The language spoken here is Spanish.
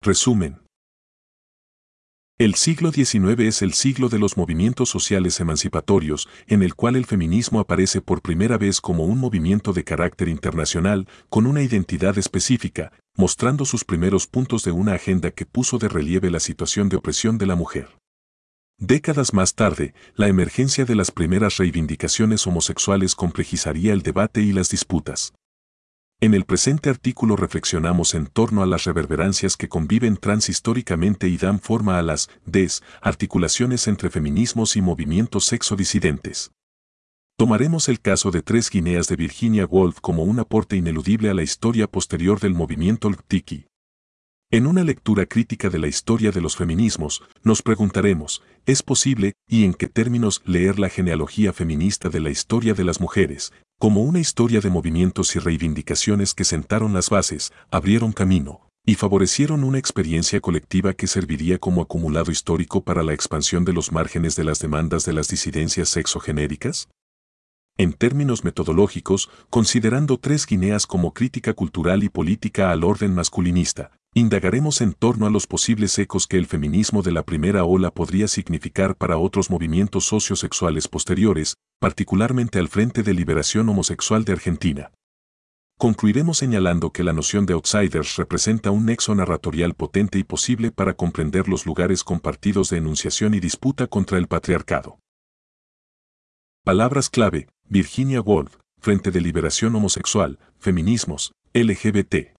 Resumen. El siglo XIX es el siglo de los movimientos sociales emancipatorios, en el cual el feminismo aparece por primera vez como un movimiento de carácter internacional, con una identidad específica, mostrando sus primeros puntos de una agenda que puso de relieve la situación de opresión de la mujer. Décadas más tarde, la emergencia de las primeras reivindicaciones homosexuales complejizaría el debate y las disputas. En el presente artículo reflexionamos en torno a las reverberancias que conviven transhistóricamente y dan forma a las articulaciones entre feminismos y movimientos sexodisidentes. Tomaremos el caso de Tres Guineas de Virginia Woolf como un aporte ineludible a la historia posterior del movimiento LGBTQ. En una lectura crítica de la historia de los feminismos, nos preguntaremos, ¿es posible, y en qué términos, leer la genealogía feminista de la historia de las mujeres, como una historia de movimientos y reivindicaciones que sentaron las bases, abrieron camino, y favorecieron una experiencia colectiva que serviría como acumulado histórico para la expansión de los márgenes de las demandas de las disidencias sexogenéricas? En términos metodológicos, considerando Tres Guineas como crítica cultural y política al orden masculinista, indagaremos en torno a los posibles ecos que el feminismo de la primera ola podría significar para otros movimientos sociosexuales posteriores, particularmente al Frente de Liberación Homosexual de Argentina. Concluiremos señalando que la noción de outsiders representa un nexo narratorial potente y posible para comprender los lugares compartidos de enunciación y disputa contra el patriarcado. Palabras clave: Virginia Woolf, Frente de Liberación Homosexual, Feminismos, LGBT.